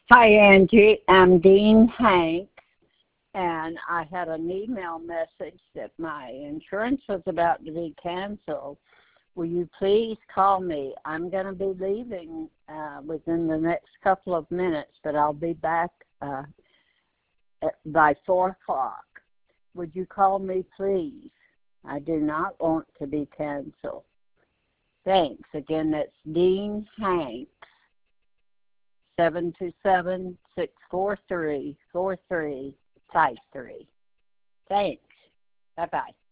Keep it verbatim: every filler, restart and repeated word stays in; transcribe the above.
Hi, Angie. I'm Dean Hanks, and I had an email message that my insurance was about to be canceled. Will you please call me? I'm going to be leaving uh, within the next couple of minutes, but I'll be back uh, at, by four o'clock. Would you call me, please? I do not want to be canceled. Thanks. Again, that's Dean Hanks. seven two seven, six four three, four three five three. Thanks. Bye-bye.